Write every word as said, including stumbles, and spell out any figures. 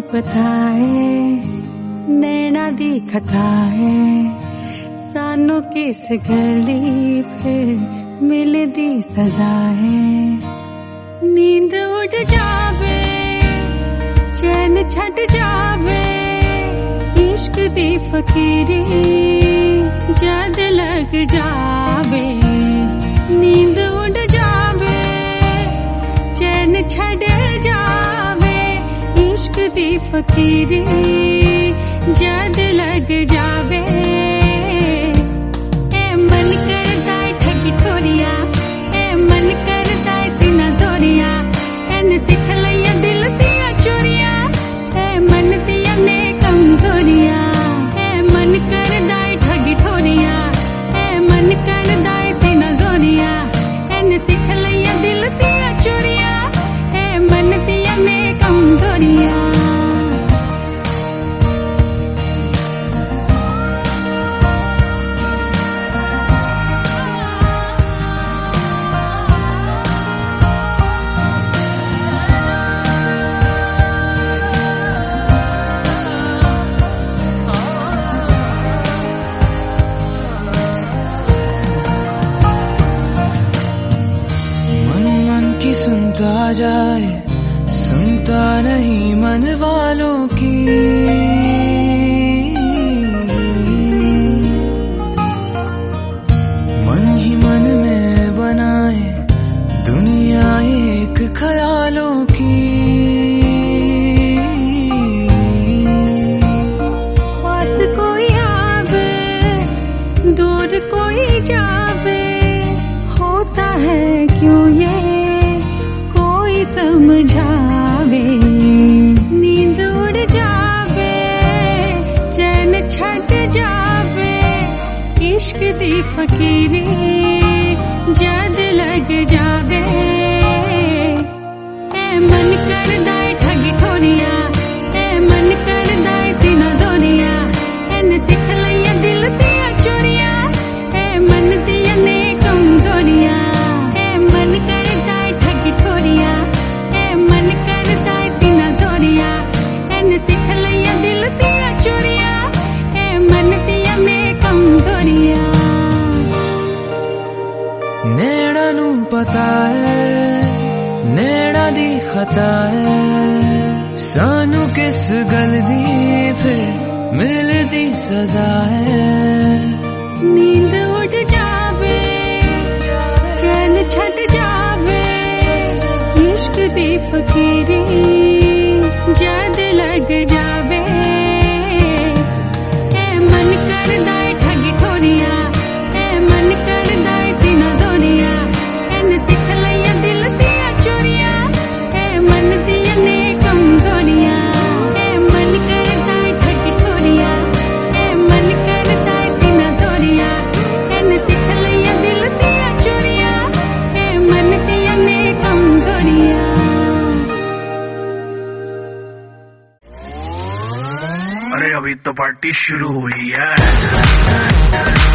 पता है नैना दी खता है सानू किस गली फिर मिलदी सजा है। नींद उड़ जावे चैन छट जावे इश्क दी फकीरी जद लग जावे। नींद उड़ जावे चैन छट जावे इश्क दी फकीरी जद लग जावे। ए मन करदा ठगी ठोरिया ए मन करदा सीना जोरिया एन सिख लिया दिल दिया चोरिया ए मन दिया ने कमजोरिया। ए मन करदा ठगी ठोरिया ए मन करदा सीना जोरिया एन सिख लिया दिल दिया चोरिया ए मन दिया ने कमजोरिया। सुनता जाए सुनता नहीं मन वालों की मन ही मन में बनाए दुनिया एक ख्यालों की। पास कोई आवे दूर कोई जावे होता है क्यों ये समझावे। नींद उड़ जावे चैन छट जावे इश्क दी फकीरी जद लग जावे। ए मन करदा ठगी ठोरिया ए मन करदा सीना जोरिया एन सिख लिया दिल दिया चोरिया ए मन दिया ने कमजोरिया। ए मन करदा ठगी ठोरिया मन करदा सीना जोरिया एन सिख लिया दिल दिया चोरिया ए मन दिया में कमजोरिया। नैना नू पता है नैना दी खता है सानू किस गल दी फिर मिलदी सजा है। नींद उड़ जावे चैन छट जावे इश्क दी फकीरी जद लग जावे। ए मन करदा ठगी ठोरिया ए मन करदा सीना जोरिया एन सिख लिया दिल दिया चोरिया ए मन दिया ने कमजोरिया। ए मन करदा ठगी ठोरिया ए मन करदा सीना जोरिया एन सिख लिया दिल दिया चोरिया ए मन दिया ने कमजोरिया। अरे अभी तो पार्टी शुरू हुई है।